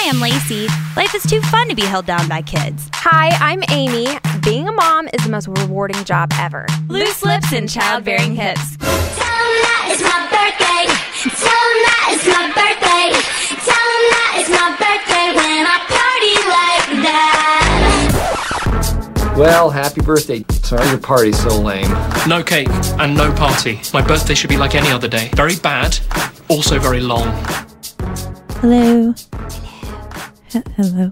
am Lacey. Life is too fun to be held down by kids. Hi, I'm Amy. Being a mom is the most rewarding job ever. Loose lips and childbearing hips. Tell 'em that it's my birthday. Tell 'em that it's my birthday. Tell 'em that it's my birthday when I party like that. Well, happy birthday. Sorry your party's so lame. No cake and no party. My birthday should be like any other day. Very bad, also very long. Hello. Hello.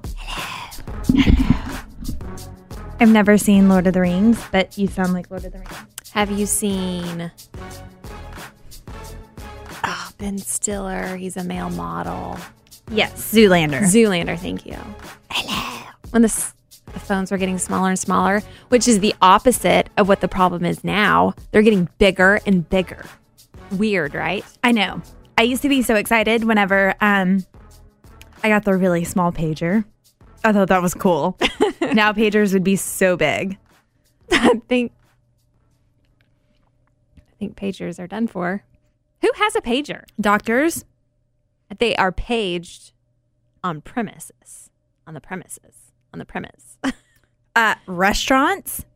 I've never seen Lord of the Rings, but you sound like Lord of the Rings. Have you seen Ben Stiller? He's a male model. Yes, Zoolander. Zoolander, thank you. Hello. When the phones were getting smaller and smaller, which is the opposite of what the problem is now. They're getting bigger and bigger. Weird, right? I know. I used to be so excited whenever I got the really small pager. I thought that was cool. Now pagers would be so big. I think pagers are done for. Who has a pager? Doctors? They are paged on premises. On the premises. On the premise. Restaurants?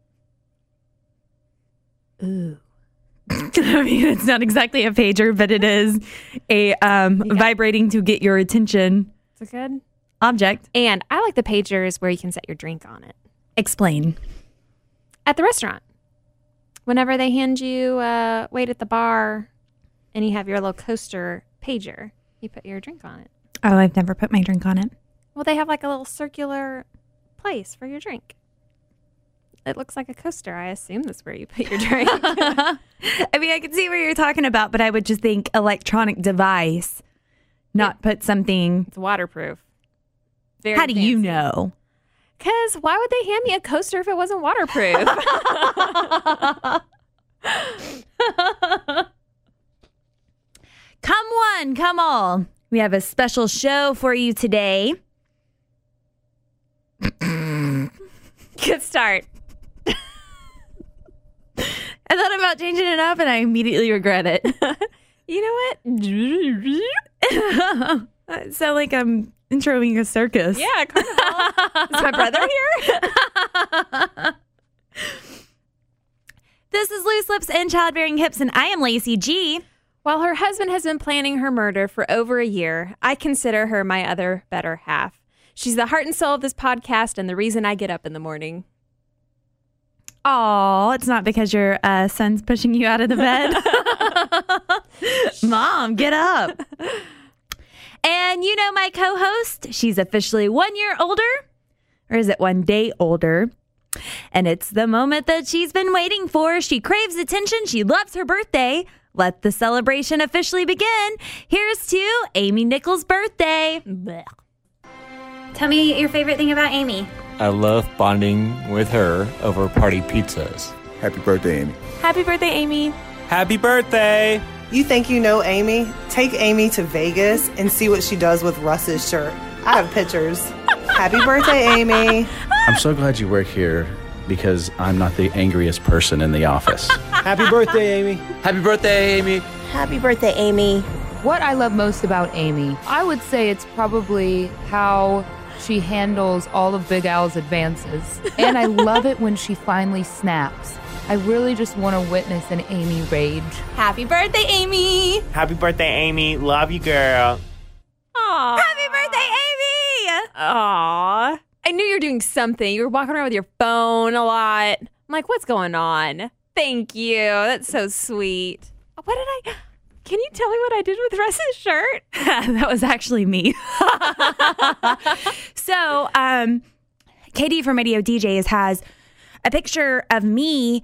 Ooh. I mean, it's not exactly a pager, but it is a vibrating to get your attention It's a good object. And I like the pagers where you can set your drink on it. Explain. At the restaurant. Whenever they hand you wait at the bar and you have your little coaster pager, you put your drink on it. Oh, I've never put my drink on it. Well, they have like a little circular place for your drink. It looks like a coaster. I assume that's where you put your drink. I mean, I can see what you're talking about, but I would just think electronic device, not put something. It's waterproof. Very How do you fancy. know? Because why would they hand me a coaster if it wasn't waterproof? Come one, come all. We have a special show for you today. Good start. I thought about changing it up and I immediately regret it. You know what? Sound like I'm introing a circus. Yeah, carnival. Is my brother here? This is Loose Lips and Childbearing Hips, and I am Lacey G. While her husband has been planning her murder for over a year, I consider her my other better half. She's the heart and soul of this podcast and the reason I get up in the morning. Oh, it's not because your son's pushing you out of the bed. Mom, get up. And you know my co-host, she's officially 1 year older, or is it 1 day older? And it's the moment that she's been waiting for. She craves attention. She loves her birthday. Let the celebration officially begin. Here's to Amy Nichols' birthday. Blech. Tell me your favorite thing about Amy. I love bonding with her over party pizzas. Happy birthday, Amy. Happy birthday, Amy. Happy birthday! You think you know Amy? Take Amy to Vegas and see what she does with Russ's shirt. I have pictures. Happy birthday, Amy. I'm so glad you work here because I'm not the angriest person in the office. Happy birthday, Amy! Happy birthday, Amy! Happy birthday, Amy. What I love most about Amy, I would say it's probably how she handles all of Big Al's advances. And I love it when she finally snaps. I really just want to witness an Amy rage. Happy birthday, Amy. Happy birthday, Amy. Love you, girl. Aww. Happy birthday, Amy. Aww. I knew you were doing something. You were walking around with your phone a lot. I'm like, what's going on? Thank you. That's so sweet. Can you tell me what I did with Russ's shirt? That was actually me. So, Katie from Radio DJs has a picture of me.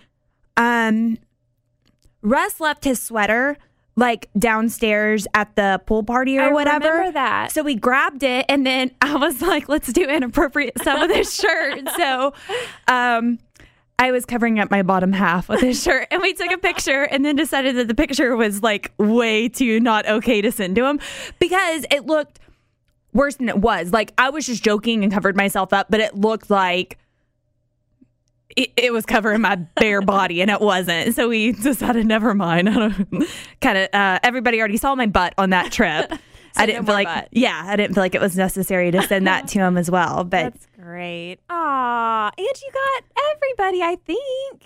Russ left his sweater like downstairs at the pool party or whatever. I remember that. So we grabbed it and then I was like, let's do inappropriate stuff with his shirt. So, I was covering up my bottom half with his shirt and we took a picture and then decided that the picture was like way too not okay to send to him because it looked worse than it was. Like I was just joking and covered myself up, but it looked like it was covering my bare body and it wasn't. So we decided, never mind. Everybody already saw my butt on that trip. I didn't feel like, I didn't feel like it was necessary to send that to him as well. But That's great. Aw, and you got everybody, I think.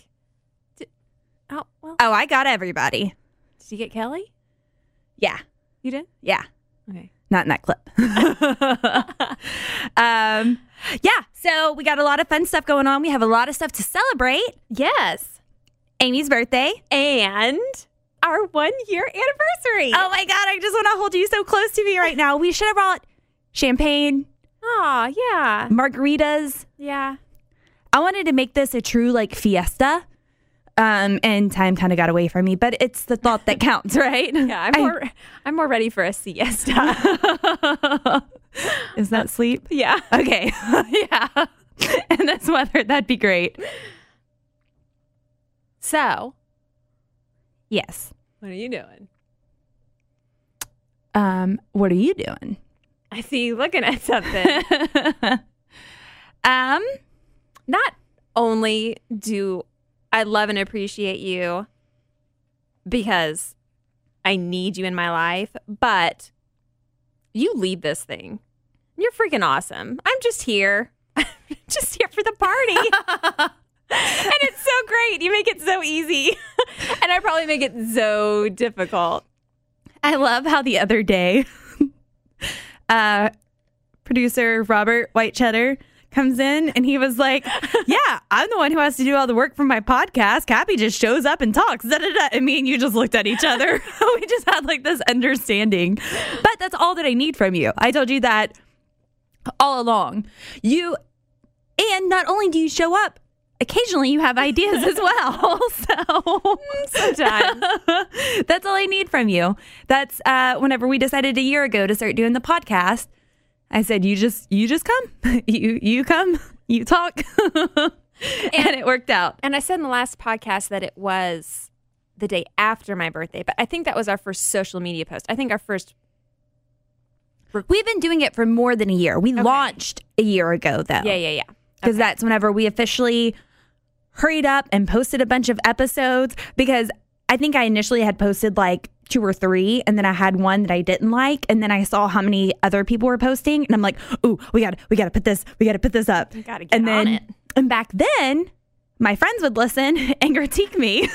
I got everybody. Did you get Kelly? Yeah. You did? Yeah. Okay. Not in that clip. Yeah. So we got a lot of fun stuff going on. We have a lot of stuff to celebrate. Yes. Amy's birthday. And our 1-year anniversary. Oh my God. I just want to hold you so close to me right now. We should have brought champagne, Aw, yeah. margaritas. Yeah. I wanted to make this a true like fiesta. And time kind of got away from me, but it's the thought that counts, right? Yeah, I'm more ready for a siesta. Is that sleep? Yeah. Okay. Yeah. In this weather, that'd be great. So, yes. what are you doing? What are you doing? I see you looking at something. Not only do I love and appreciate you because I need you in my life, but you lead this thing. You're freaking awesome. I'm just here. Just here for the party. And it's so great. You make it so easy. And I probably make it so difficult. I love how the other day, producer Robert White Cheddar comes in and he was like, yeah, I'm the one who has to do all the work for my podcast. Cappy just shows up and talks. Da, da, da. And me and you just looked at each other. We just had like this understanding. But that's all that I need from you. I told you that all along. And not only do you show up, occasionally you have ideas as well. So Sometimes. that's all I need from you. That's whenever we decided a year ago to start doing the podcast, I said, you just come, you come, you talk. and it worked out. And I said in the last podcast that it was the day after my birthday, but I think that was our first social media post. I think our first. We've been doing it for more than a year. We launched a year ago, though. Yeah. Because that's whenever we officially hurried up and posted a bunch of episodes, because I think I initially had posted like 2 or 3, and then I had one that I didn't like, and then I saw how many other people were posting, and I'm like, ooh, we gotta put this up. You gotta get on it. And back then, my friends would listen and critique me.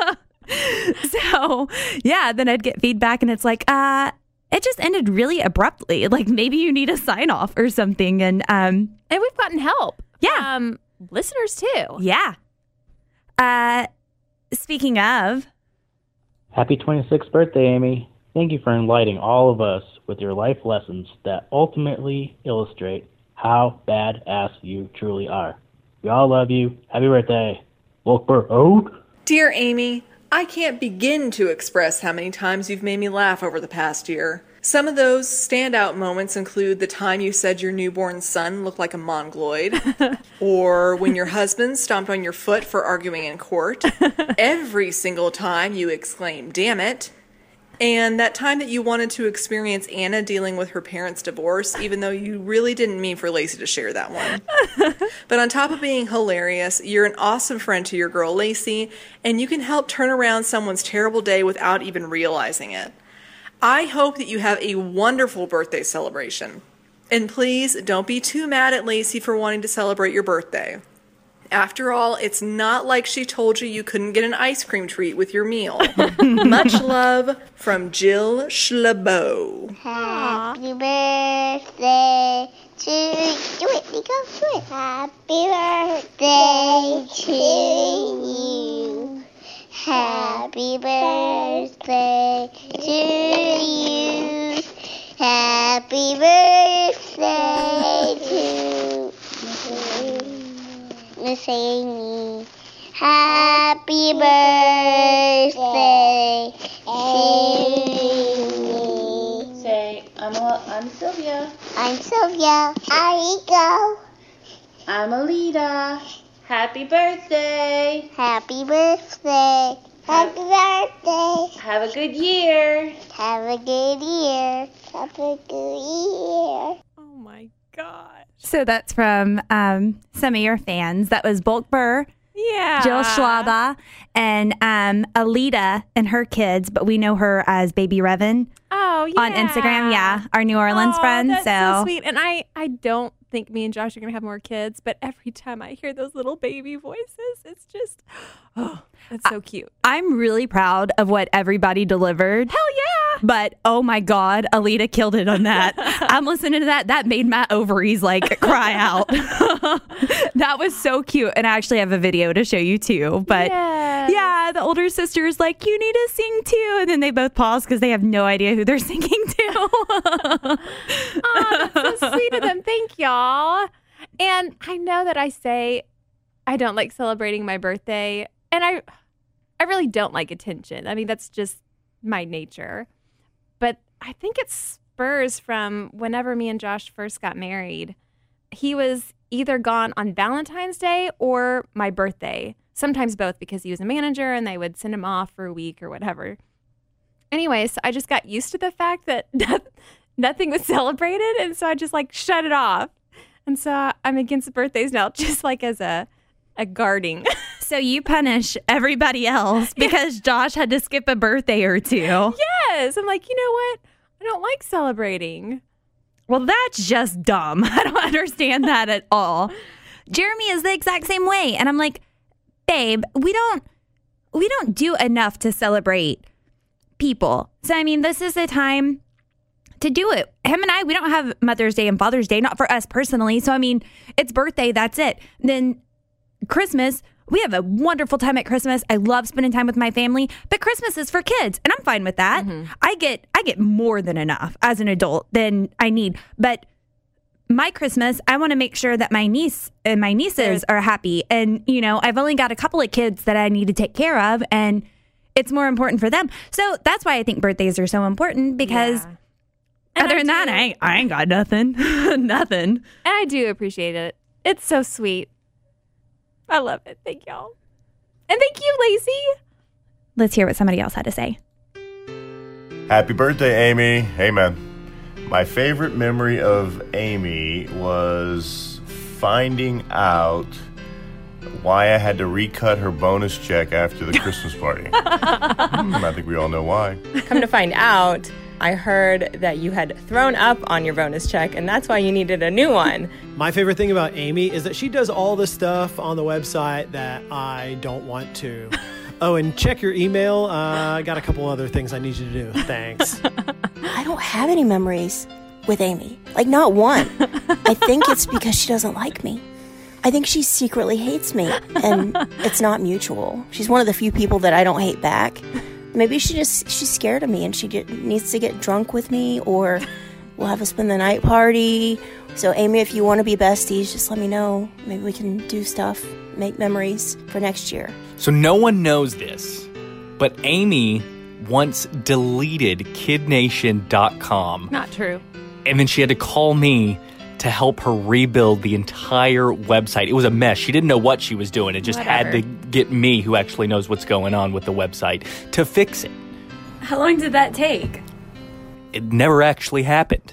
So yeah, then I'd get feedback, and it's like, it just ended really abruptly. Like maybe you need a sign off or something, and we've gotten help. Yeah, listeners too. Yeah. Speaking of. Happy 26th birthday, Amy. Thank you for enlightening all of us with your life lessons that ultimately illustrate how badass you truly are. We all love you. Happy birthday. Volkber out. Dear Amy, I can't begin to express how many times you've made me laugh over the past year. Some of those standout moments include the time you said your newborn son looked like a mongoloid, or when your husband stomped on your foot for arguing in court, every single time you exclaimed, damn it, and that time that you wanted to experience Anna dealing with her parents' divorce, even though you really didn't mean for Lacey to share that one. But on top of being hilarious, you're an awesome friend to your girl Lacey, and you can help turn around someone's terrible day without even realizing it. I hope that you have a wonderful birthday celebration. And please don't be too mad at Lacey for wanting to celebrate your birthday. After all, it's not like she told you couldn't get an ice cream treat with your meal. Much love from Jill Schlabo. Happy birthday to you. Do it, Nico. Do it. Happy birthday to you. Happy birthday to you. Happy birthday to Miss Amy. Happy birthday to me. Say, I'm Sylvia. I'm Sylvia. I'm Rico. I'm Alita. Happy birthday. Happy birthday. Happy birthday. Have a good year. Have a good year. Have a good year. Oh my gosh. So that's from some of your fans. That was Bulk Burr, Yeah. Jill Schlaba, and Alita and her kids, but we know her as Baby Revan. Oh, Oh, yeah. On Instagram, yeah. Our New Orleans friend. That's so sweet. And I don't think me and Josh are going to have more kids, but every time I hear those little baby voices, it's just, it's so cute. I'm really proud of what everybody delivered. Hell yeah. But oh my God, Alita killed it on that. I'm listening to that. That made my ovaries like cry out. That was so cute. And I actually have a video to show you too. But yeah, the older sister is like, you need to sing too. And then they both pause because they have no idea who they're singing to. Oh, that's so sweet of them. Thank y'all. And I know that I say I don't like celebrating my birthday. And I really don't like attention. I mean, that's just my nature. But I think it spurs from whenever me and Josh first got married. He was either gone on Valentine's Day or my birthday. Sometimes both, because he was a manager and they would send him off for a week or whatever. Anyway, so I just got used to the fact that nothing was celebrated. And so I just like shut it off. And so I'm against birthdays now, just like as a guarding. So you punish everybody else because Josh had to skip a birthday or two. Yes. I'm like, you know what? I don't like celebrating. Well, that's just dumb. I don't understand that at all. Jeremy is the exact same way. And I'm like, babe, we don't do enough to celebrate people. So, I mean, this is the time to do it. Him and I, we don't have Mother's Day and Father's Day, not for us personally. So, I mean, it's birthday, that's it. Then Christmas, we have a wonderful time at Christmas. I love spending time with my family, but Christmas is for kids, and I'm fine with that. Mm-hmm. I get more than enough as an adult than I need. But my Christmas, I want to make sure that my niece and my nieces are happy. And, you know, I've only got a couple of kids that I need to take care of, and it's more important for them. So that's why I think birthdays are so important, because other than that, I ain't got nothing. Nothing. And I do appreciate it. It's so sweet. I love it. Thank y'all. And thank you, Lacey. Let's hear what somebody else had to say. Happy birthday, Amy. Hey, man. My favorite memory of Amy was finding out why I had to recut her bonus check after the Christmas party. I think we all know why. Come to find out, I heard that you had thrown up on your bonus check, and that's why you needed a new one. My favorite thing about Amy is that she does all the stuff on the website that I don't want to. Oh, and check your email. I got a couple other things I need you to do. Thanks. I don't have any memories with Amy. Like, not one. I think it's because she doesn't like me. I think she secretly hates me, and it's not mutual. She's one of the few people that I don't hate back. Maybe she's scared of me and she needs to get drunk with me, or we'll have a spend the night party. So, Amy, if you want to be besties, just let me know. Maybe we can do stuff, make memories for next year. So no one knows this, but Amy once deleted KidNation.com. Not true. And then she had to call me to help her rebuild the entire website. It was a mess. She didn't know what she was doing. It just had to get me, who actually knows what's going on with the website, to fix it. How long did that take? It never actually happened.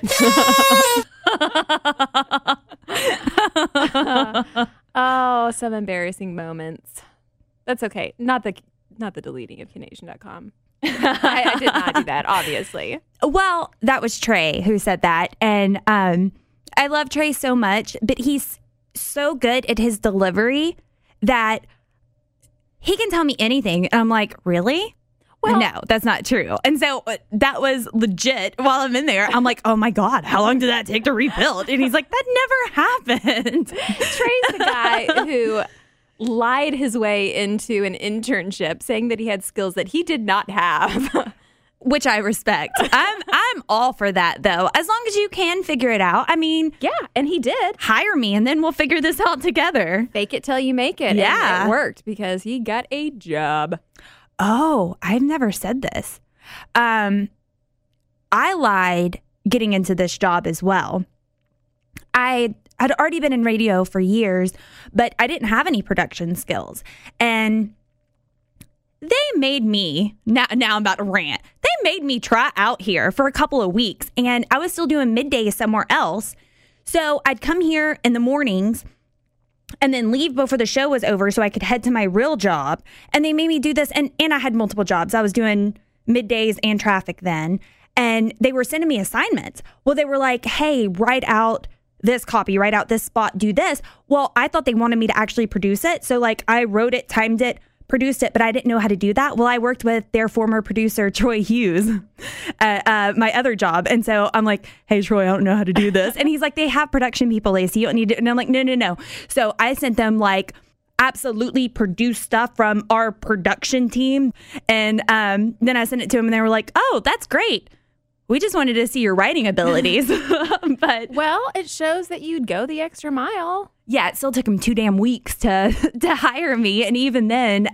Oh, some embarrassing moments. That's okay. Not the deleting of KidNation.com. I did not do that, obviously. Well, that was Trey who said that. And I love Trey so much, but he's so good at his delivery that he can tell me anything. And I'm like, really? Well, no, that's not true. And so that was legit. While I'm in there, I'm like, oh my God, how long did that take to rebuild? And he's like, that never happened. Trey's the guy who lied his way into an internship saying that he had skills that he did not have. Which I respect. I'm all for that, though. As long as you can figure it out. I mean, yeah, and he did. Hire me, and then we'll figure this out together. Fake it till you make it. Yeah. And it worked because he got a job. Oh, I've never said this. I lied getting into this job as well. I had already been in radio for years, but I didn't have any production skills. And they made me, now I'm about to rant, they made me try out here for a couple of weeks, and I was still doing middays somewhere else. So I'd come here in the mornings and then leave before the show was over so I could head to my real job. And they made me do this, and I had multiple jobs. I was doing middays and traffic then. and they were sending me assignments. Well, they were like, hey, write out this copy, write out this spot, do this. Well, I thought they wanted me to actually produce it. So like I wrote it, timed it, produced it, but I didn't know how to do that. Well, I worked with their former producer, Troy Hughes, at my other job. And so I'm like, hey, Troy, I don't know how to do this. And he's like, they have production people, Lacey. You don't need to. And I'm like, no. So I sent them like absolutely produced stuff from our production team. And then I sent it to them and they were like, oh, that's great. We just wanted to see your writing abilities. But well, it shows that you'd go the extra mile. Yeah, it still took them 2 damn weeks to hire me. And even then,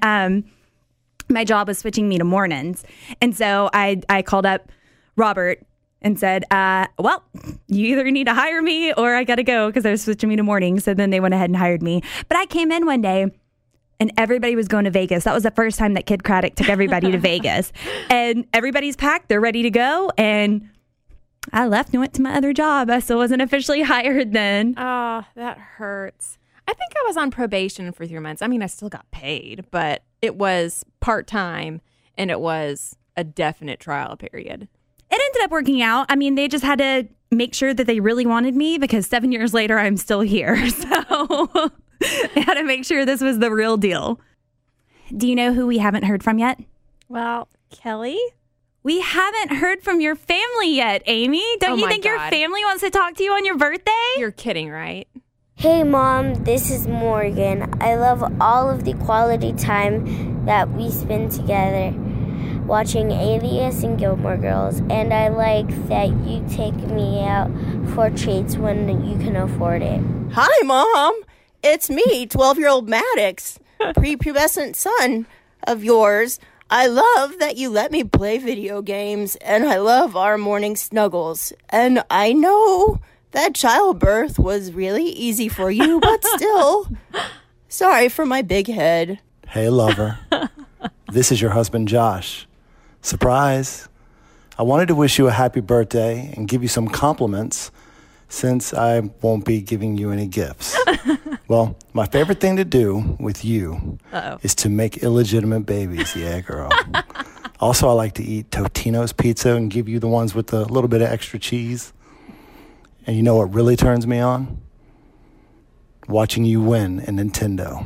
my job was switching me to mornings. And so I called up Robert and said, well, you either need to hire me or I got to go because they're switching me to mornings. So then they went ahead and hired me. But I came in one day and everybody was going to Vegas. That was the first time that Kid Craddock took everybody to Vegas. And everybody's packed. They're ready to go. And I left and went to my other job. I still wasn't officially hired then. Oh, that hurts. I think I was on probation for 3 months. I mean, I still got paid, but it was part-time and it was a definite trial period. It ended up working out. I mean, they just had to make sure that they really wanted me because 7 years later, I'm still here. So they had to make sure this was the real deal. Do you know who we haven't heard from yet? Well, Kelly? We haven't heard from your family yet, Amy. Don't you think your family wants to talk to you on your birthday? You're kidding, right? Hey, Mom, this is Morgan. I love all of the quality time that we spend together watching Alias and Gilmore Girls, and I like that you take me out for treats when you can afford it. Hi, Mom. It's me, 12-year-old Maddox, prepubescent son of yours. I love that you let me play video games, and I love our morning snuggles. And I know that childbirth was really easy for you, but still, sorry for my big head. Hey, lover. This is your husband, Josh. Surprise. I wanted to wish you a happy birthday and give you some compliments since I won't be giving you any gifts. Well, my favorite thing to do with you is to make illegitimate babies. Yeah, girl. Also, I like to eat Totino's pizza and give you the ones with a little bit of extra cheese. And you know what really turns me on? Watching you win in Nintendo.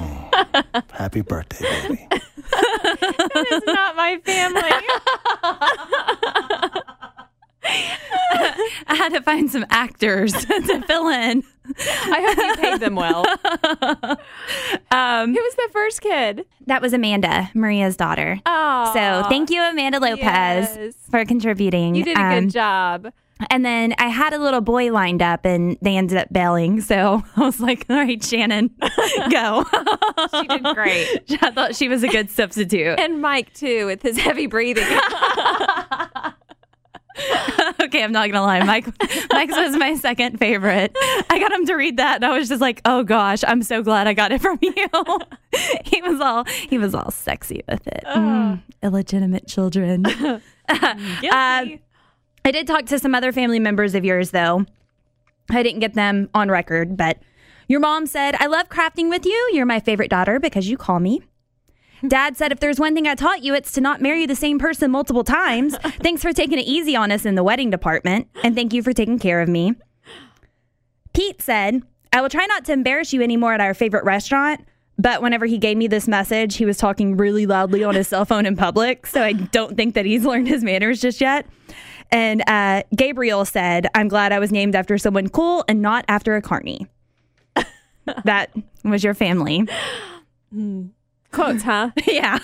Happy birthday, baby. That is not my family. I had to find some actors to fill in. I hope you paid them well. Who was the first kid? That was Amanda, Maria's daughter. Oh, so thank you, Amanda Lopez, for contributing. You did a good job. And then I had a little boy lined up, and they ended up bailing. So I was like, all right, Shannon, go. She did great. I thought she was a good substitute. And Mike, too, with his heavy breathing. Okay, I'm not going to lie. Mike's was my second favorite. I got him to read that, and I was just like, oh, gosh, I'm so glad I got it from you. He was all sexy with it. Illegitimate children. Guilty. I did talk to some other family members of yours, though. I didn't get them on record, but your mom said, I love crafting with you. You're my favorite daughter because you call me. Dad said, if there's one thing I taught you, it's to not marry the same person multiple times. Thanks for taking it easy on us in the wedding department. And thank you for taking care of me. Pete said, I will try not to embarrass you anymore at our favorite restaurant. But whenever he gave me this message, he was talking really loudly on his cell phone in public. So I don't think that he's learned his manners just yet. And Gabriel said, I'm glad I was named after someone cool and not after a carny. That was your family. Quotes, huh? Yeah.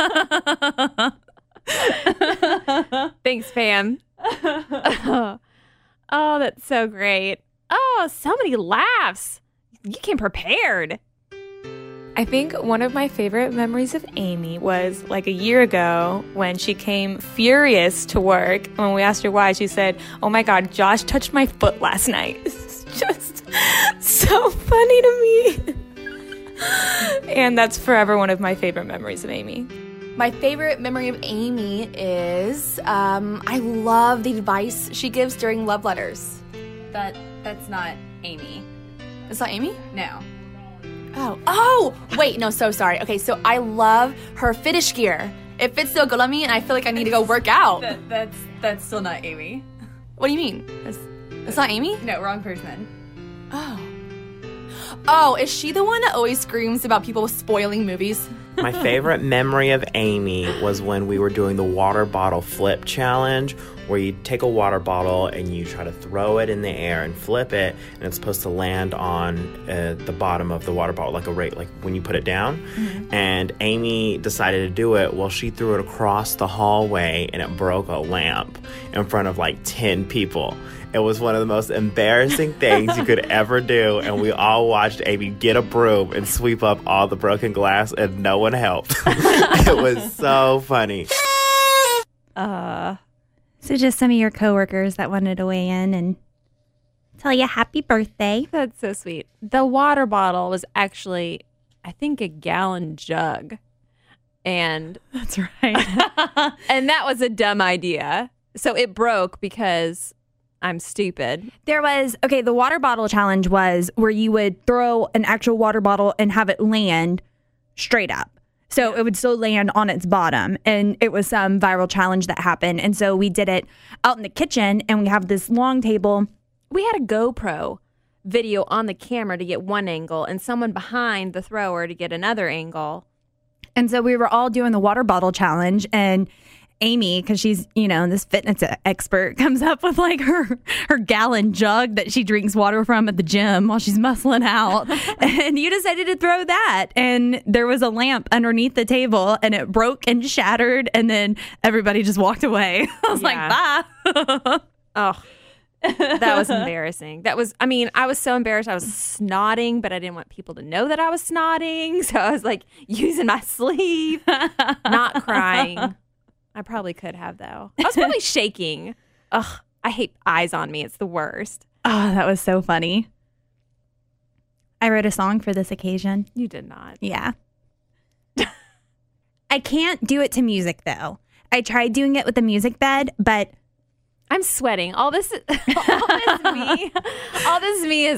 Thanks, fam. Oh, that's so great. Oh, so many laughs. You came prepared. I think one of my favorite memories of Amy was like a year ago when she came furious to work. When we asked her why, she said, oh my God, Josh touched my foot last night. It's just so funny to me. And that's forever one of my favorite memories of Amy. My favorite memory of Amy is I love the advice she gives during love letters. That's not Amy. It's not Amy? No. Oh, wait, no, so sorry. Okay, so I love her fetish gear. It fits so good on me, and I feel like I need to go work out. That's still not Amy. What do you mean? It's not Amy? No, wrong person. Oh, is she the one that always screams about people spoiling movies? My favorite memory of Amy was when we were doing the water bottle flip challenge, where you take a water bottle and you try to throw it in the air and flip it, and it's supposed to land on the bottom of the water bottle, like when you put it down. Mm-hmm. And Amy decided to do it. Well, she threw it across the hallway, and it broke a lamp in front of like 10 people. It was one of the most embarrassing things you could ever do, and we all watched Amy get a broom and sweep up all the broken glass, and no one helped. It was so funny. So just some of your coworkers that wanted to weigh in and tell you happy birthday. That's so sweet. The water bottle was actually, I think, a gallon jug. And that's right. And that was a dumb idea. So it broke because I'm stupid. There was, the water bottle challenge was where you would throw an actual water bottle and have it land straight up. So it would still land on its bottom. And it was some viral challenge that happened. And so we did it out in the kitchen, and we have this long table. We had a GoPro video on the camera to get one angle and someone behind the thrower to get another angle. And so we were all doing the water bottle challenge, and Amy, because she's, this fitness expert, comes up with like her gallon jug that she drinks water from at the gym while she's muscling out. And you decided to throw that. And there was a lamp underneath the table, and it broke and shattered. And then everybody just walked away. I was like, bye. Oh, that was embarrassing. I was so embarrassed. I was snotting, but I didn't want people to know that I was snotting. So I was like using my sleeve, not crying. I probably could have, though. I was probably shaking. Ugh, I hate eyes on me. It's the worst. Oh, that was so funny. I wrote a song for this occasion. You did not. Yeah. I can't do it to music, though. I tried doing it with the music bed, but I'm sweating. All this me is,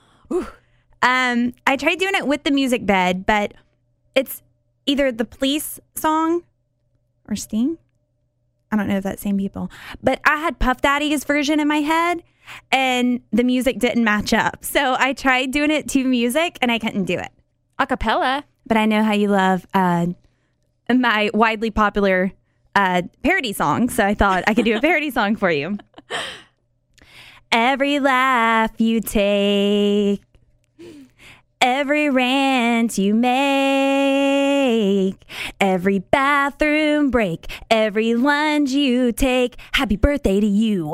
I tried doing it with the music bed, but it's either the Police song or Sting. I don't know if that's the same people. But I had Puff Daddy's version in my head, and the music didn't match up. So I tried doing it to music, and I couldn't do it. A cappella. But I know how you love my widely popular parody song, so I thought I could do a parody song for you. Every laugh you take, every rant you make, every bathroom break, every lunge you take, happy birthday to you.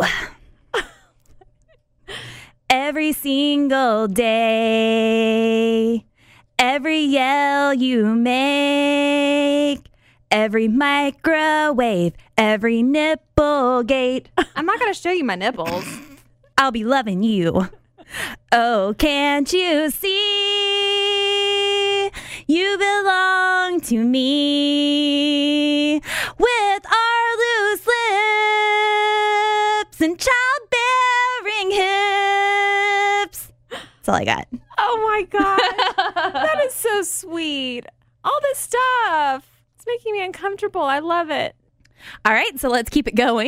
Every single day, every yell you make, every microwave, every nipple gate. I'm not going to show you my nipples. I'll be loving you. Oh, can't you see? You belong to me. With our loose lips and childbearing hips. That's all I got. Oh my God. That is so sweet. All this stuff. It's making me uncomfortable. I love it. All right, so let's keep it going.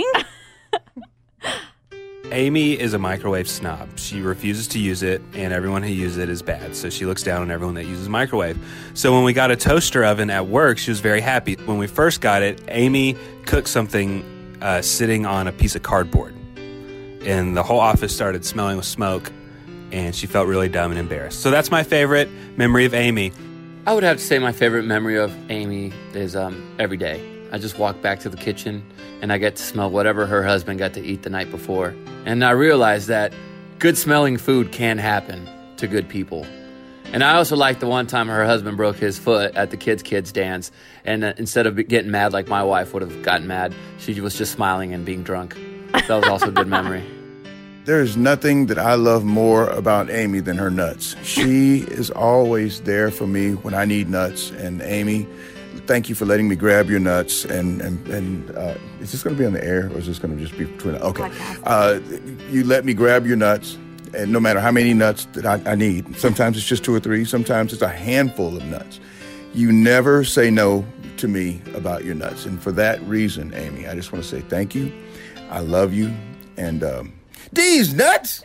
Amy is a microwave snob. She refuses to use it, and everyone who uses it is bad. So she looks down on everyone that uses microwave. So when we got a toaster oven at work, she was very happy. When we first got it, Amy cooked something sitting on a piece of cardboard. And the whole office started smelling with smoke, and she felt really dumb and embarrassed. So that's my favorite memory of Amy. I would have to say my favorite memory of Amy is every day. I just walk back to the kitchen, and I get to smell whatever her husband got to eat the night before. And I realized that good smelling food can happen to good people. And I also like the one time her husband broke his foot at the kids dance, and instead of getting mad like my wife would have gotten mad, she was just smiling and being drunk. That was also a good memory. There is nothing that I love more about Amy than her nuts. She is always there for me when I need nuts. And Amy, thank you for letting me grab your nuts. And is this going to be on the air, or is this going to just be between? Okay. You let me grab your nuts, and no matter how many nuts that I need. Sometimes it's just 2 or 3. Sometimes it's a handful of nuts. You never say no to me about your nuts. And for that reason, Amy, I just want to say thank you. I love you. And these nuts.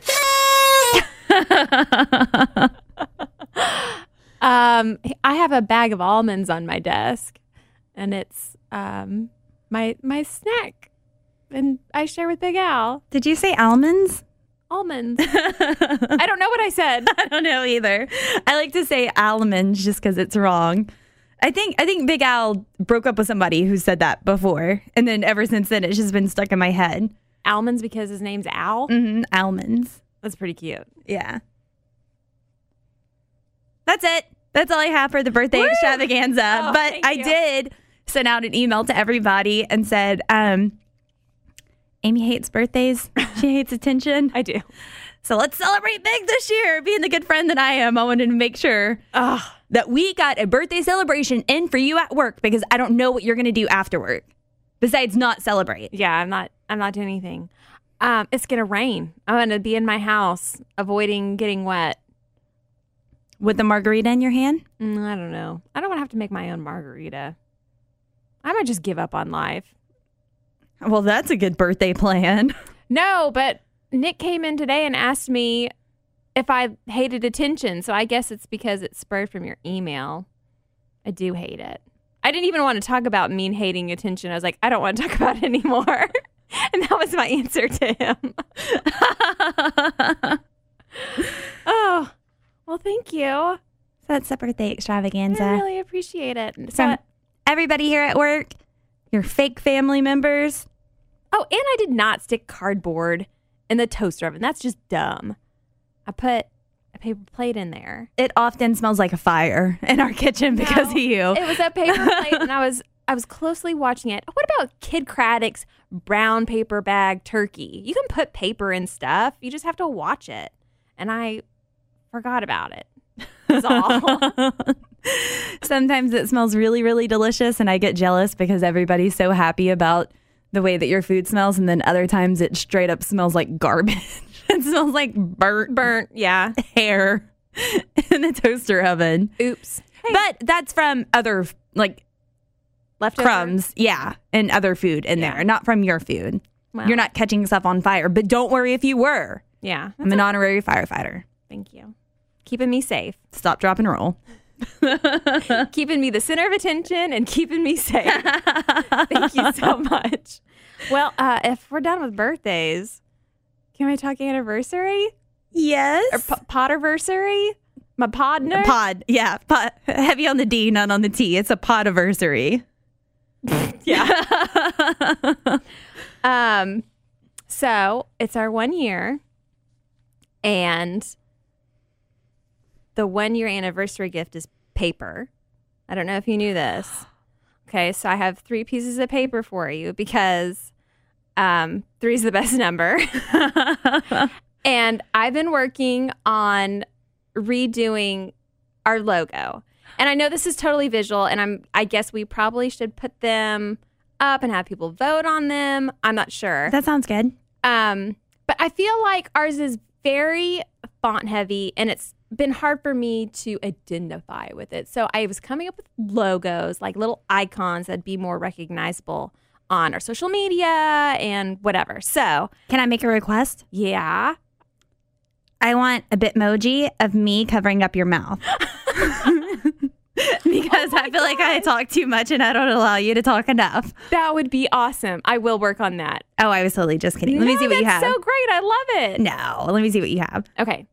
I have a bag of almonds on my desk, and it's my snack, and I share with Big Al. Did you say almonds? Almonds. I don't know what I said. I don't know either. I like to say almonds just because it's wrong. I think Big Al broke up with somebody who said that before, and then ever since then it's just been stuck in my head. Almonds because his name's Al? Mm-hmm, almonds. That's pretty cute. Yeah. That's it. That's all I have for the birthday extravaganza. Oh, but I did send out an email to everybody and said, Amy hates birthdays. She hates attention. I do. So let's celebrate big this year. Being the good friend that I am, I wanted to make sure that we got a birthday celebration in for you at work, because I don't know what you're going to do after work besides not celebrate. Yeah, I'm not doing anything. It's going to rain. I'm going to be in my house avoiding getting wet. With the margarita in your hand? I don't know. I don't want to have to make my own margarita. I might just give up on life. Well, that's a good birthday plan. No, but Nick came in today and asked me if I hated attention. So I guess it's because it spurred from your email. I do hate it. I didn't even want to talk about me hating attention. I was like, I don't want to talk about it anymore. And that was my answer to him. Oh, well, thank you. So that's the birthday extravaganza. I really appreciate it. From everybody here at work, your fake family members. Oh, and I did not stick cardboard in the toaster oven. That's just dumb. I put a paper plate in there. It often smells like a fire in our kitchen because of you. It was a paper plate, and I was closely watching it. What about Kid Craddock's brown paper bag turkey? You can put paper in stuff. You just have to watch it. And I forgot about it. That's all. Sometimes it smells really, really delicious, and I get jealous because everybody's so happy about the way that your food smells, and then other times it straight up smells like garbage. It smells like burnt yeah, hair in the toaster oven. Oops. Hey. But that's from other, like, leftover crumbs, yeah, and other food in there, not from your food. Wow. You're not catching stuff on fire, but don't worry if you were. Yeah. I'm an honorary firefighter. Thank you. Keeping me safe. Stop, drop, and roll. Keeping me the center of attention and keeping me safe. Thank you so much. Well, if we're done with birthdays, can we talk anniversary? Yes. Or podversary? My podner? Pod, yeah. Heavy on the D, none on the T. It's a podiversary. Yeah. So it's our 1 year, and the 1 year anniversary gift is paper. I don't know if you knew this. Okay, so I have 3 pieces of paper for you because 3 is the best number. And I've been working on redoing our logo. And I know this is totally visual, and I guess we probably should put them up and have people vote on them. I'm not sure. That sounds good. But I feel like ours is very font heavy, and it's been hard for me to identify with it. So I was coming up with logos, like little icons that'd be more recognizable on our social media and whatever. So can I make a request? Yeah. I want a Bitmoji of me covering up your mouth. Because I feel like I talk too much and I don't allow you to talk enough. That would be awesome. I will work on that. Oh, I was totally just kidding. Let me see what you have. That's so great. I love it. No, let me see what you have. Okay.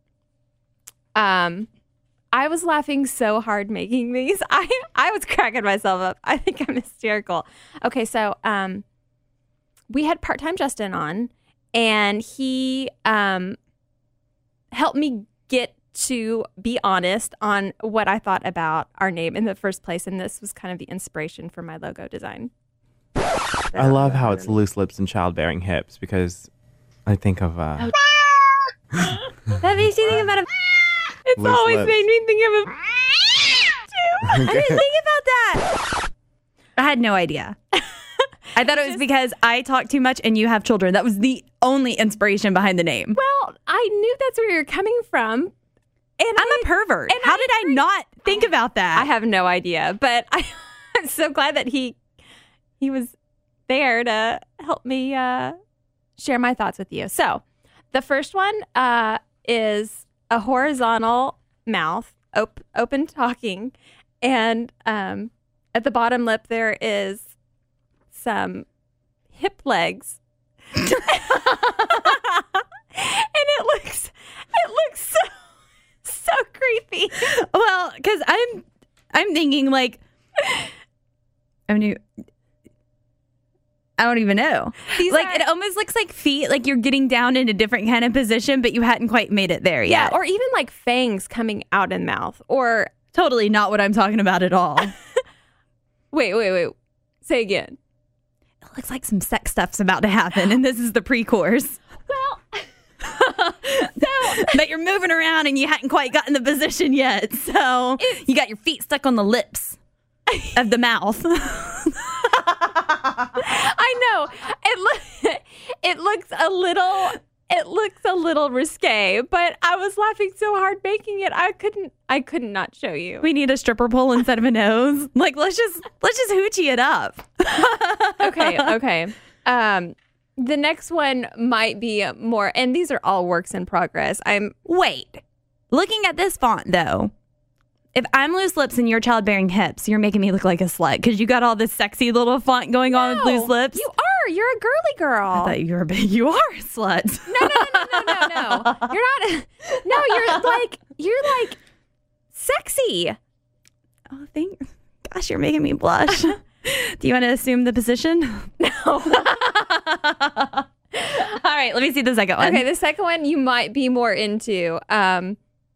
I was laughing so hard making these. I was cracking myself up. I think I'm hysterical. Okay, so we had part-time Justin on, and he helped me get to be honest on what I thought about our name in the first place, and this was kind of the inspiration for my logo design. I love how it's loose lips and childbearing hips because I think of that makes you think about it's loose always lips. made me think of I didn't think about that. I had no idea. I thought it was because I talk too much and you have children. That was the only inspiration behind the name. Well, I knew that's where you're coming from. And I'm a pervert. How did I not think about that? I have no idea, but I'm so glad that he was there to help me share my thoughts with you. So the first one is a horizontal mouth, open talking, and at the bottom lip there is some hip legs. And it looks so creepy. Well, because I'm thinking like, I don't even know. It almost looks like feet, like you're getting down in a different kind of position, but you hadn't quite made it there yet. Yeah, or even like fangs coming out in mouth, or totally not what I'm talking about at all. Wait. Say again. It looks like some sex stuff's about to happen, and this is the pre-course. Well, but you're moving around and you hadn't quite gotten the position yet, so you got your feet stuck on the lips of the mouth. I know. It looks a little risque, but I was laughing so hard making it. I couldn't not show you. We need a stripper pole instead of a nose. Like let's just hoochie it up. Okay. The next one might be more, and these are all works in progress. Wait. Looking at this font though, if I'm loose lips and you're childbearing hips, you're making me look like a slut because you got all this sexy little font going on with loose lips. You are. You're a girly girl. I thought you are a slut. No. You're not. No, you're like sexy. Oh, gosh, you're making me blush. Do you want to assume the position? No. All right, let me see the second one. Okay, the second one you might be more into. I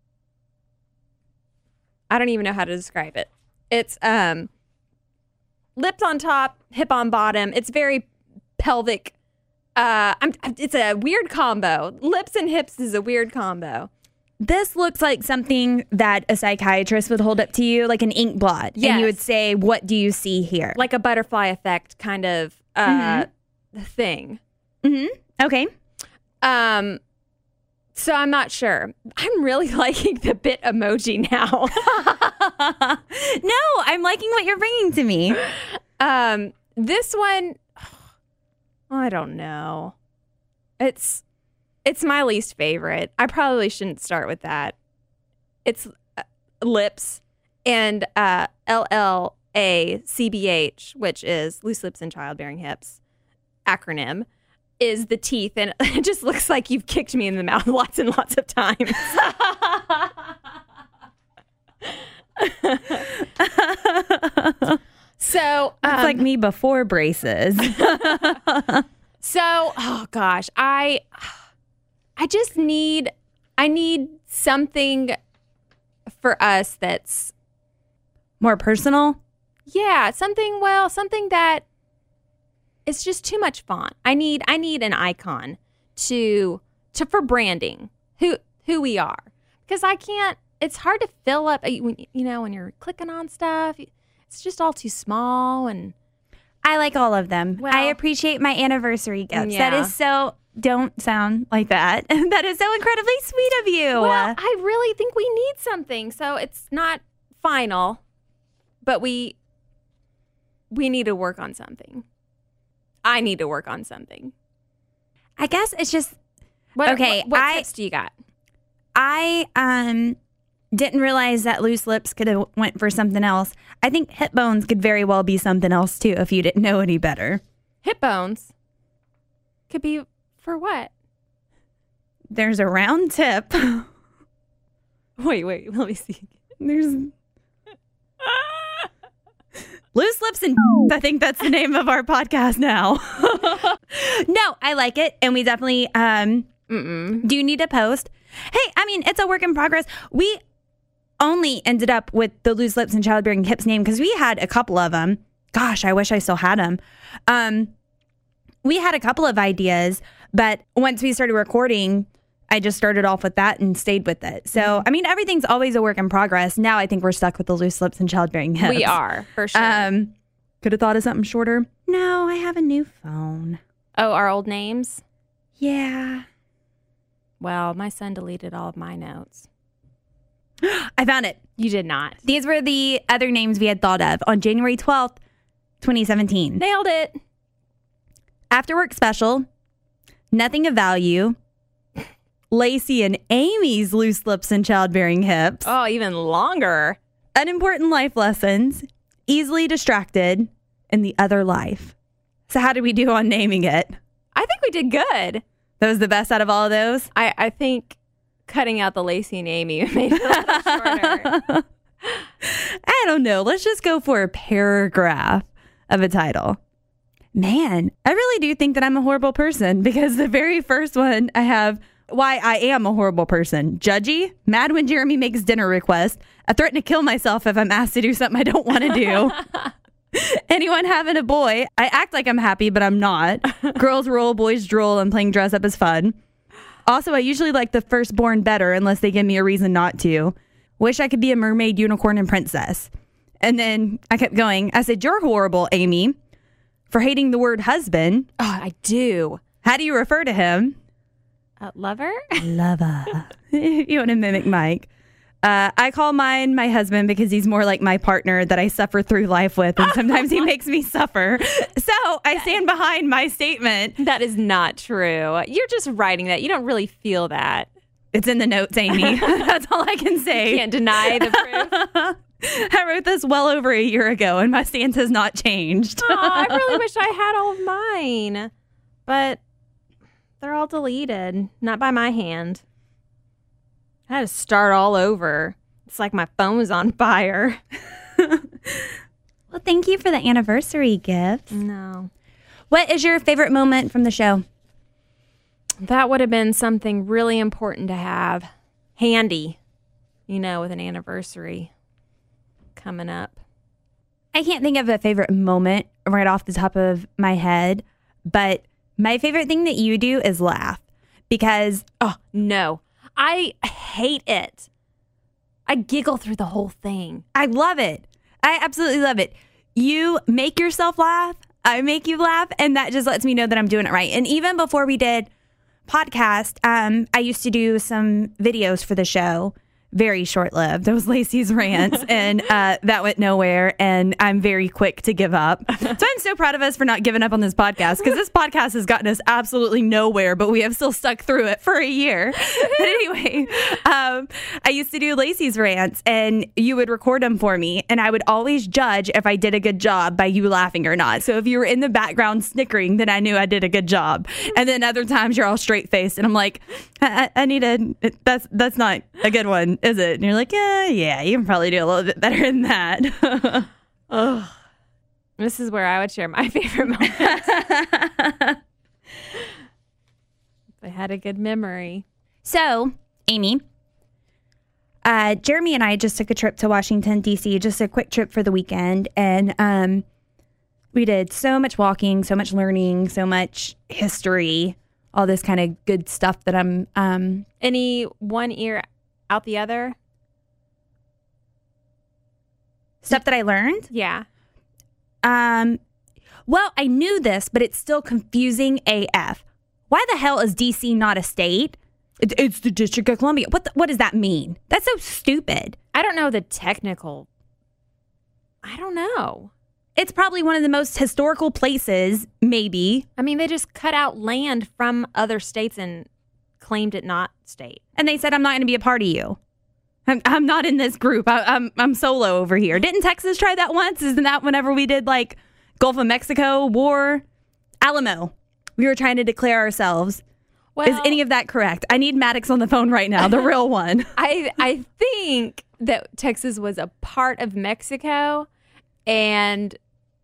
don't even know how to describe it. It's lips on top, hip on bottom. It's very pelvic. It's a weird combo. Lips and hips is a weird combo. This looks like something that a psychiatrist would hold up to you, like an ink blot. Yes. And you would say, what do you see here? Like a butterfly effect kind of thing. Mm-hmm. Okay. So I'm not sure. I'm really liking the bit emoji now. No, I'm liking what you're bringing to me. This one, I don't know. It's my least favorite. I probably shouldn't start with that. It's lips and LLACBH, which is loose lips and childbearing hips acronym, is the teeth. And it just looks like you've kicked me in the mouth lots and lots of times. So it's like me before braces. So, oh gosh, I need something for us that's more personal. Yeah, something that it's just too much font. I need an icon for branding who we are, because I can't. It's hard to fill up. When you're clicking on stuff, it's just all too small. And I like all of them. Well, I appreciate my anniversary gifts. Yeah. That is so. Don't sound like that. That is so incredibly sweet of you. Well, I really think we need something. So it's not final, but we need to work on something. I need to work on something. I guess it's just what tips do you got? I didn't realize that loose lips could have went for something else. I think hip bones could very well be something else too if you didn't know any better. Hip bones could be for what? There's a round tip. Wait, let me see. There's loose lips and I think that's the name of our podcast now. No, I like it. And we definitely do need to post. Hey, I mean, it's a work in progress. We only ended up with the loose lips and childbearing hips name because we had a couple of them. Gosh, I wish I still had them. We had a couple of ideas, but once we started recording, I just started off with that and stayed with it. So, I mean, everything's always a work in progress. Now I think we're stuck with the loose lips and childbearing hips. We are, for sure. Could have thought of something shorter. No, I have a new phone. Oh, our old names? Yeah. Well, my son deleted all of my notes. I found it. You did not. These were the other names we had thought of on January 12th, 2017. Nailed it. After Work Special, Nothing of value. Lacey and Amy's loose lips and childbearing hips. Oh, even longer. Unimportant life lessons. Easily distracted. And the other life. So how did we do on naming it? I think we did good. That was the best out of all of those? I think cutting out the Lacey and Amy made it a little shorter. I don't know. Let's just go for a paragraph of a title. Man, I really do think that I'm a horrible person because the very first one I have why I am a horrible person. Judgy, mad when Jeremy makes dinner requests. I threaten to kill myself if I'm asked to do something I don't want to do. Anyone having a boy, I act like I'm happy, but I'm not. Girls roll, boys drool, and playing dress up is fun. Also, I usually like the firstborn better unless they give me a reason not to. Wish I could be a mermaid, unicorn, and princess. And then I kept going. I said, you're horrible, Amy, for hating the word husband. Oh, I do. How do you refer to him? Lover? Lover. You want to mimic Mike. I call mine my husband because he's more like my partner that I suffer through life with, and sometimes he makes me suffer. So I stand behind my statement. That is not true. You're just writing that. You don't really feel that. It's in the notes, Amy. That's all I can say. You can't deny the proof. I wrote this well over a year ago, and my stance has not changed. Oh, I really wish I had all of mine, but they're all deleted, not by my hand. I had to start all over. It's like my phone was on fire. Well, thank you for the anniversary gift. No. What is your favorite moment from the show? That would have been something really important to have handy, with an anniversary coming up. I can't think of a favorite moment right off the top of my head, but my favorite thing that you do is laugh because... Oh, no. I hate it. I giggle through the whole thing. I love it. I absolutely love it. You make yourself laugh. I make you laugh. And that just lets me know that I'm doing it right. And even before we did podcast, I used to do some videos for the show. Very short-lived. That was Lacey's rants, and that went nowhere, and I'm very quick to give up. So I'm so proud of us for not giving up on this podcast, because this podcast has gotten us absolutely nowhere, but we have still stuck through it for a year. But anyway, I used to do Lacey's rants, and you would record them for me, and I would always judge if I did a good job by you laughing or not. So if you were in the background snickering, then I knew I did a good job. And then other times you're all straight-faced, and I'm like, I need that's not a good one, is it? And you're like, yeah, you can probably do a little bit better than that. Oh, this is where I would share my favorite moments. I had a good memory. So, Amy, Jeremy and I just took a trip to Washington, D.C., just a quick trip for the weekend. And we did so much walking, so much learning, so much history, all this kind of good stuff that I'm... Any one ear out the other? Stuff that I learned? Yeah. Well, I knew this, but it's still confusing AF. Why the hell is DC not a state? It's the District of Columbia. What does that mean? That's so stupid. I don't know the technical. I don't know. It's probably one of the most historical places, maybe. I mean, they just cut out land from other states and claimed it not state. And they said, I'm not going to be a part of you. I'm not in this group. I'm solo over here. Didn't Texas try that once? Isn't that whenever we did like Gulf of Mexico war? Alamo. We were trying to declare ourselves. Well, is any of that correct? I need Maddox on the phone right now, the real one. I think that Texas was a part of Mexico, and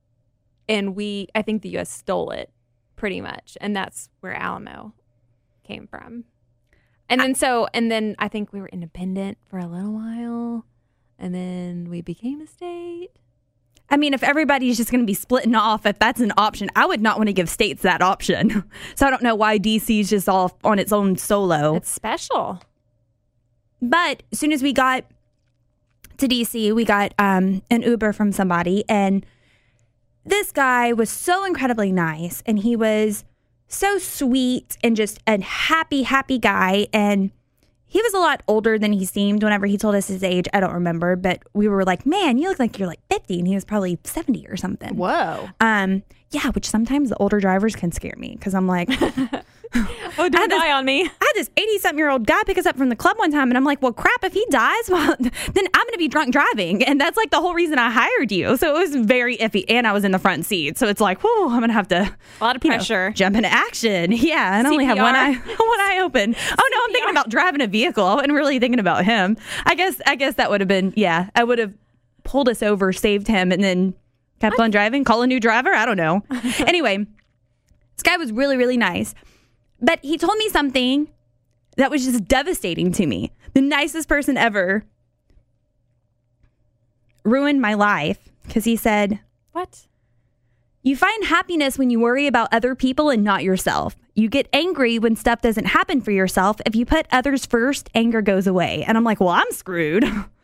I think the U.S. stole it pretty much, and that's where Alamo came from. And then I think we were independent for a little while, and then we became a state. I mean, if everybody's just going to be splitting off, if that's an option, I would not want to give states that option. So I don't know why DC is just all on its own solo. It's special. But as soon as we got to DC, we got an Uber from somebody, and this guy was so incredibly nice, and he was so sweet and just a happy guy. And he was a lot older than he seemed whenever he told us his age. I don't remember, but we were like, man, you look like you're like 50. And he was probably 70 or something. Whoa. Yeah, which sometimes the older drivers can scare me because I'm like, Oh, don't die on me. I had this 80-something-year-old guy pick us up from the club one time, and I'm like, well, crap, if he dies, well, then I'm going to be drunk driving. And that's like the whole reason I hired you. So it was very iffy. And I was in the front seat. So it's like, whoa, I'm going to have to... A lot of pressure. Jump into action. Yeah, and I only have one eye open. Oh, no, I'm thinking about driving a vehicle. I wasn't really thinking about him. I guess that would have been, I would have pulled us over, saved him, and then kept on driving, call a new driver. I don't know. Anyway, this guy was really, really nice. But he told me something that was just devastating to me. The nicest person ever ruined my life because he said, "What? You find happiness when you worry about other people and not yourself. You get angry when stuff doesn't happen for yourself. If you put others first, anger goes away." And I'm like, well, I'm screwed.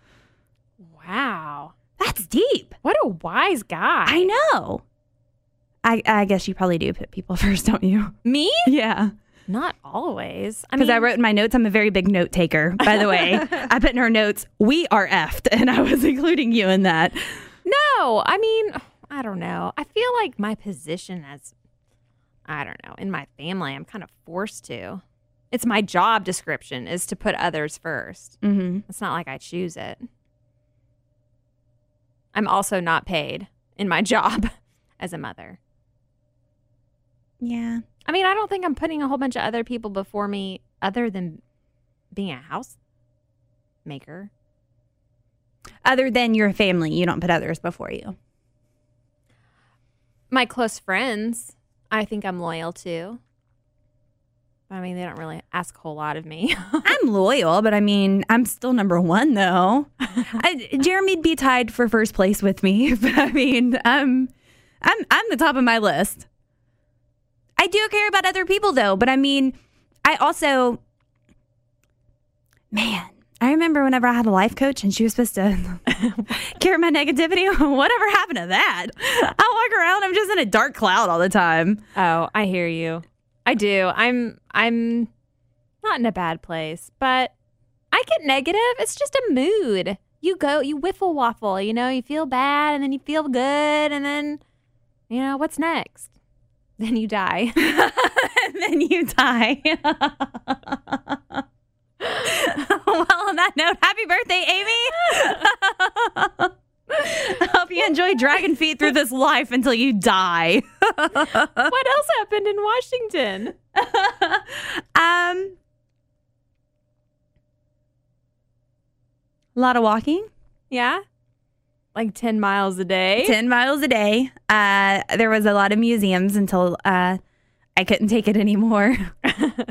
Wow. That's deep. What a wise guy. I know. I guess you probably do put people first, don't you? Me? Yeah. Not always. Because I wrote in my notes, I'm a very big note taker, by the way. I put in our notes, we are effed, and I was including you in that. No, I mean, I don't know. I feel like my position as, I don't know, in my family, I'm kind of forced to. It's my job description is to put others first. Mm-hmm. It's not like I choose it. I'm also not paid in my job as a mother. Yeah. I mean, I don't think I'm putting a whole bunch of other people before me other than being a housemaker. Other than your family, you don't put others before you. My close friends, I think I'm loyal to. I mean, they don't really ask a whole lot of me. I'm loyal, but I mean, I'm still number one, though. Jeremy'd be tied for first place with me, but I mean, I'm the top of my list. I do care about other people, though, but I mean, I also, man, I remember whenever I had a life coach and she was supposed to cure my negativity. Whatever happened to that? I walk around, I'm just in a dark cloud all the time. Oh, I hear you. I do. I'm not in a bad place, but I get negative. It's just a mood. You whiffle waffle, you feel bad and then you feel good and then, what's next? Then you die. And then you die. Well, on that note, happy birthday, Amy. I hope you enjoy dragging feet through this life until you die. What else happened in Washington? A lot of walking. Yeah. Like 10 miles a day? 10 miles a day. There was a lot of museums until I couldn't take it anymore. Because,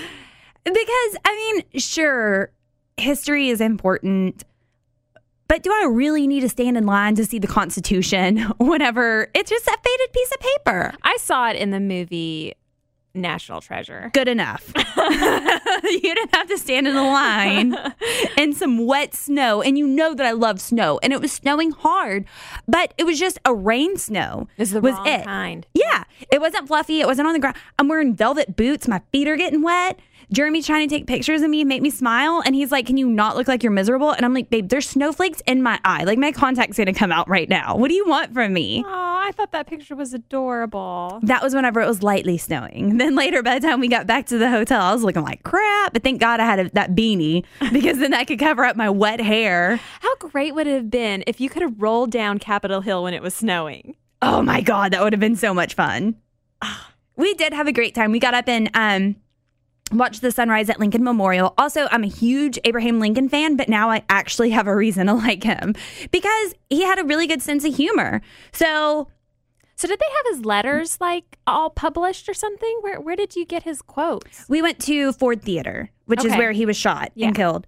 I mean, sure, history is important, but do I really need to stand in line to see the Constitution whenever it's just a faded piece of paper? I saw it in the movie National Treasure. Good enough. You didn't have to stand in the line in some wet snow. And you know that I love snow. And it was snowing hard, but it was just a rain snow. It's the wrong kind. Yeah. It wasn't fluffy. It wasn't on the ground. I'm wearing velvet boots. My feet are getting wet. Jeremy's trying to take pictures of me and make me smile. And he's like, can you not look like you're miserable? And I'm like, babe, there's snowflakes in my eye. Like, my contact's going to come out right now. What do you want from me? Oh, I thought that picture was adorable. That was whenever it was lightly snowing. Then later, by the time we got back to the hotel, I was looking like crap. But thank God I had that beanie because then I could cover up my wet hair. How great would it have been if you could have rolled down Capitol Hill when it was snowing? Oh, my God. That would have been so much fun. We did have a great time. We got up and watched the sunrise at Lincoln Memorial. Also, I'm a huge Abraham Lincoln fan, but now I actually have a reason to like him because he had a really good sense of humor. So did they have his letters like all published or something? Where did you get his quotes? We went to Ford Theater, which is where he was shot and killed.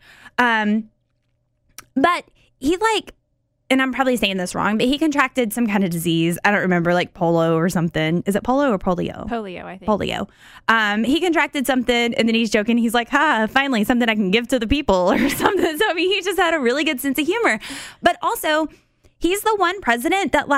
But he and I'm probably saying this wrong, but he contracted some kind of disease. I don't remember, like polo or something. Is it polo or polio? Polio, I think. Polio. He contracted something, and then he's joking. He's like, finally, something I can give to the people or something. So, I mean, he just had a really good sense of humor. But also, he's the one president that,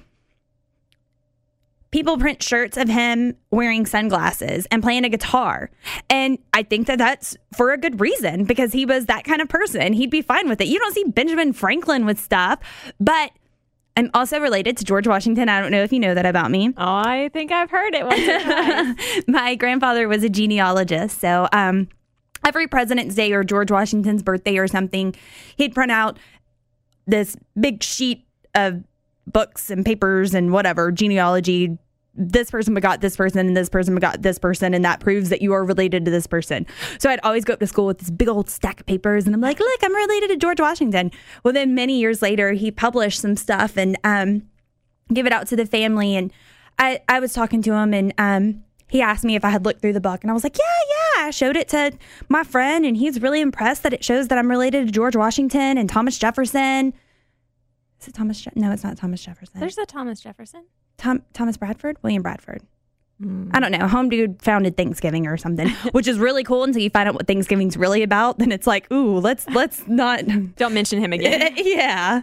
people print shirts of him wearing sunglasses and playing a guitar. And I think that that's for a good reason because he was that kind of person. He'd be fine with it. You don't see Benjamin Franklin with stuff, but I'm also related to George Washington. I don't know if you know that about me. Oh, I think I've heard it once or twice. My grandfather was a genealogist. So every President's Day or George Washington's birthday or something, he'd print out this big sheet of books and papers and whatever, genealogy. This person begot this person and this person begot this person, and that proves that you are related to this person. So I'd always go up to school with this big old stack of papers, and I'm like, look, I'm related to George Washington. Well, then many years later, he published some stuff and gave it out to the family. And I was talking to him, and he asked me if I had looked through the book, and I was like, yeah. I showed it to my friend, and he's really impressed that it shows that I'm related to George Washington and Thomas Jefferson. Is it Thomas? No, it's not Thomas Jefferson. There's a Thomas Jefferson. Thomas Bradford? William Bradford. I don't know. Home dude founded Thanksgiving or something, which is really cool until you find out what Thanksgiving's really about. Then it's like, ooh, let's not. Don't mention him again. Yeah.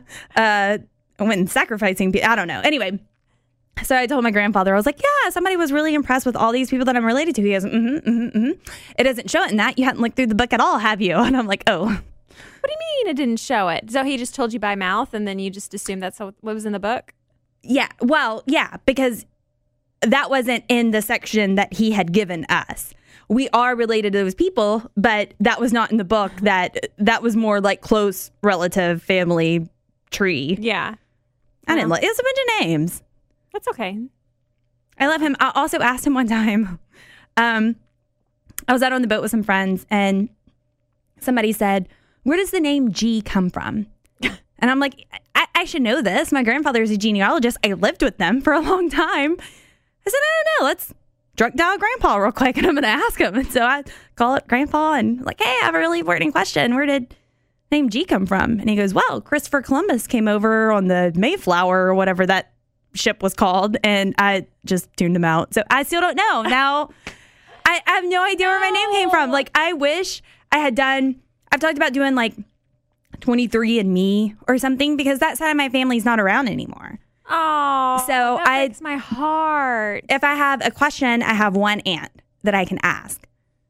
When sacrificing, I don't know. Anyway, so I told my grandfather, I was like, yeah, somebody was really impressed with all these people that I'm related to. He goes, It doesn't show it in that. You hadn't looked through the book at all, have you? And I'm like, oh. What do you mean it didn't show it? So he just told you by mouth, and then you just assumed that's what was in the book? Yeah. Well, yeah, because that wasn't in the section that he had given us. We are related to those people, but that was not in the book. That was more like close relative family tree. Yeah. I didn't like it's a bunch of names. That's okay. I love him. I also asked him one time. I was out on the boat with some friends, and somebody said, where does the name G come from? And I'm like, I should know this. My grandfather is a genealogist. I lived with them for a long time. I said, I don't know. Let's drunk dial Grandpa real quick, and I'm going to ask him. And so I call up Grandpa and like, hey, I have a really important question. Where did name G come from? And he goes, well, Christopher Columbus came over on the Mayflower or whatever that ship was called. And I just tuned him out. So I still don't know. Now, I have no idea where my name came from. Like, I wish I had done, I've talked about doing like 23andMe or something, because that side of my family's not around anymore. Oh, so that breaks my heart. If I have a question, I have one aunt that I can ask.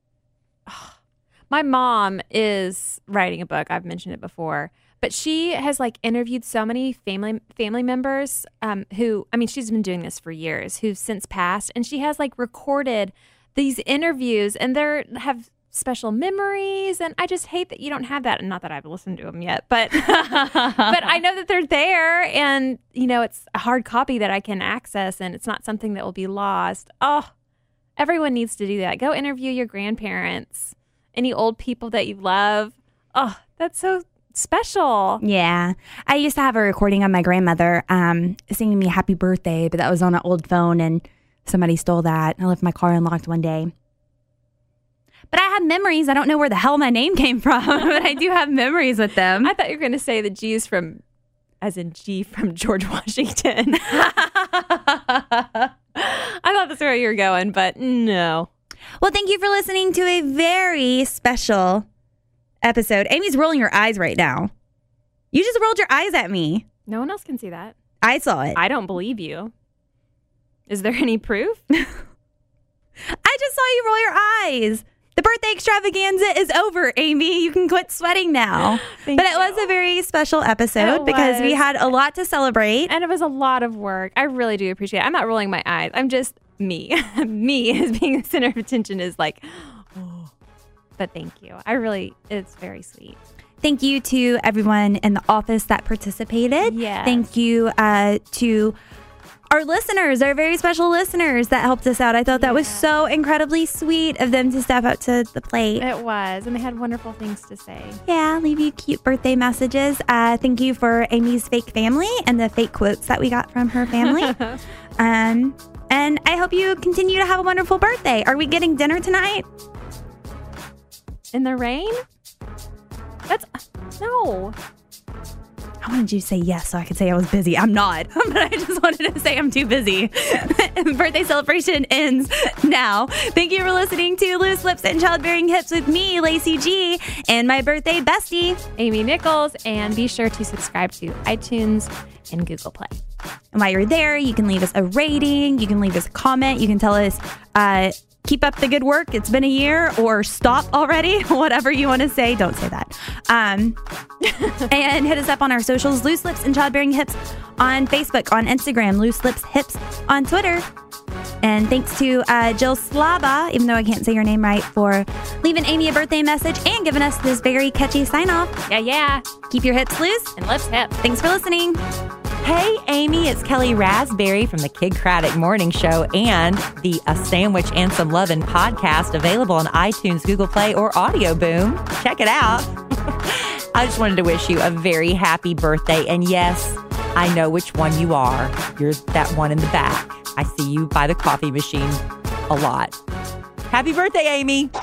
My mom is writing a book. I've mentioned it before, but she has like interviewed so many family members who, I mean, she's been doing this for years, who've since passed, and she has like recorded these interviews, and they have special memories, and I just hate that you don't have that. Not that I've listened to them yet, but but I know that they're there, and you know, it's a hard copy that I can access, and it's not something that will be lost. Oh, everyone needs to do that. Go interview your grandparents, any old people that you love. Oh, that's so special. Yeah. I used to have a recording of my grandmother singing me happy birthday, but that was on an old phone, and somebody stole that. I left my car unlocked one day. But I have memories. I don't know where the hell my name came from, but I do have memories with them. I thought you were going to say the G is from, as in G from George Washington. I thought that's where you were going, but no. Well, thank you for listening to a very special episode. Amy's rolling her eyes right now. You just rolled your eyes at me. No one else can see that. I saw it. I don't believe you. Is there any proof? I just saw you roll your eyes. The birthday extravaganza is over, Amy. You can quit sweating now. But it was a very special episode because we had a lot to celebrate. And it was a lot of work. I really do appreciate it. I'm not rolling my eyes. I'm just me. Me as being the center of attention is like, oh. But thank you. It's very sweet. Thank you to everyone in the office that participated. Yes. Thank you to our listeners, our very special listeners that helped us out. I thought that was so incredibly sweet of them to step up to the plate. It was, and they had wonderful things to say. Yeah, leave you cute birthday messages. Thank you for Amy's fake family and the fake quotes that we got from her family. And I hope you continue to have a wonderful birthday. Are we getting dinner tonight? In the rain? No. I wanted you to say yes so I could say I was busy. I'm not, but I just wanted to say I'm too busy. Birthday celebration ends now. Thank you for listening to Loose Lips and Childbearing Hips with me, Lacey G, and my birthday bestie, Amy Nichols. And be sure to subscribe to iTunes and Google Play. And while you're there, you can leave us a rating. You can leave us a comment. You can tell us keep up the good work. It's been a year, or stop already. Whatever you want to say. Don't say that. And hit us up on our socials, Loose Lips and Childbearing Hips on Facebook, on Instagram, Loose Lips Hips on Twitter. And thanks to Jill Slaba, even though I can't say your name right, for leaving Amy a birthday message and giving us this very catchy sign-off. Yeah. Keep your hips loose. And lips hip. Thanks for listening. Hey, Amy, it's Kelly Raspberry from the Kid Craddock Morning Show and the A Sandwich and Some Lovin' podcast, available on iTunes, Google Play, or Audio Boom. Check it out. I just wanted to wish you a very happy birthday. And yes, I know which one you are. You're that one in the back. I see you by the coffee machine a lot. Happy birthday, Amy.